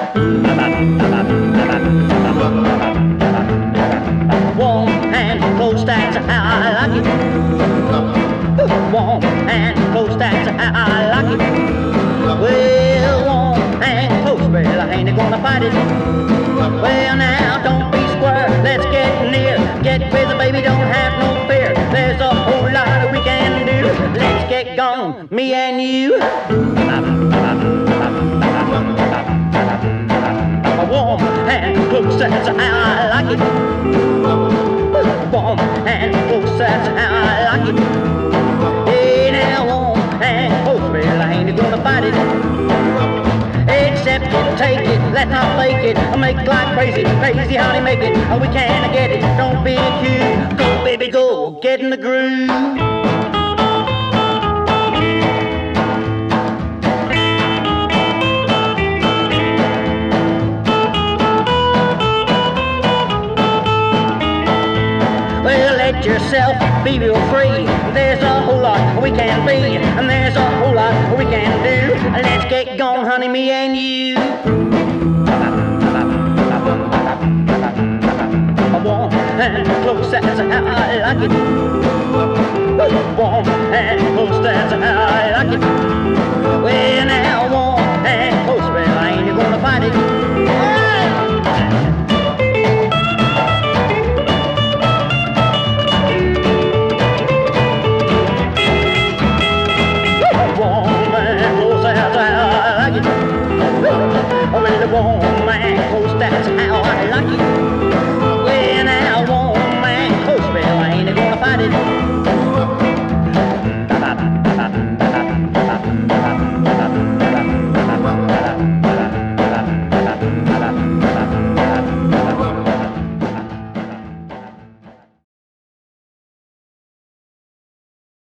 Warm and close, that's how I like it. Warm and close, that's how I like it. Well, warm and close, well, I ain't gonna fight it. Well, now, don't be square, let's get near. Get busy, baby, don't have no fear. There's a whole lot we can do. Let's get gone, me and you. Warm and close, that's how I like it. Warm and close, that's how I like it. Hey, now, warm and close, well, I ain't gonna fight it. Accept it, take it, let's not fake it. Make like crazy, crazy how they make it. We can't get it, don't be cute. Go, baby, go, get in the groove. Well, let yourself be real free. There's a whole lot we can be, and there's a whole lot we can do. Let's get going, honey, me and you. Warm and close, that's how I like it. Warm and close, that's how I like it. Well, now, warm and close, well, I ain't gonna fight it. Warm and close, that's how I like it. Really warm